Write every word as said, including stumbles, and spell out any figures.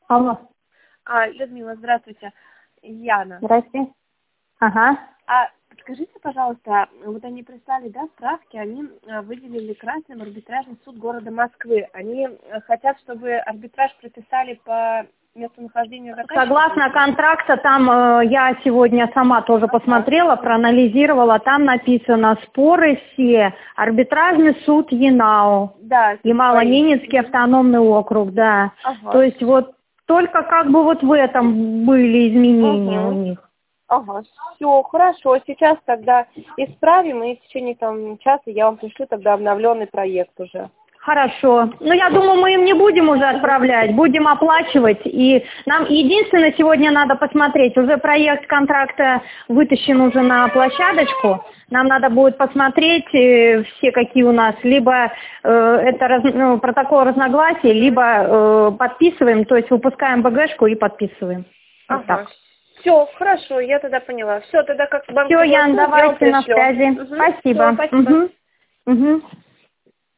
Алло. А, Людмила, здравствуйте. Яна. Здрасте. Ага. А подскажите, пожалуйста, вот они прислали, да, справки, они а, выделили красным арбитражный суд города Москвы. Они а, хотят, чтобы арбитраж прописали по местонахождению заказчика. Согласно контракта, там э, я сегодня сама тоже посмотрела, проанализировала, там написано споры все, арбитражный суд Янау, Да. Ямало-Ненецкий автономный округ, да. Ага. То есть вот только как бы вот в этом были изменения Ага. у них. Ага, все, хорошо. Сейчас тогда исправим, и в течение там часа я вам пришлю тогда обновленный проект уже. Хорошо. Ну, я думаю, мы им не будем уже отправлять, будем оплачивать. И нам единственное сегодня надо посмотреть, уже проект контракта вытащен уже на площадочку. Нам надо будет посмотреть э, все, какие у нас, либо э, это раз, ну, протокол разногласий, либо э, подписываем, то есть выпускаем БГшку и подписываем. Вот Ага. так. Все, хорошо, я тогда поняла. Все, тогда как вам Все, Ян, давайте на связи. Угу. Спасибо. Всё, спасибо. Угу. Угу.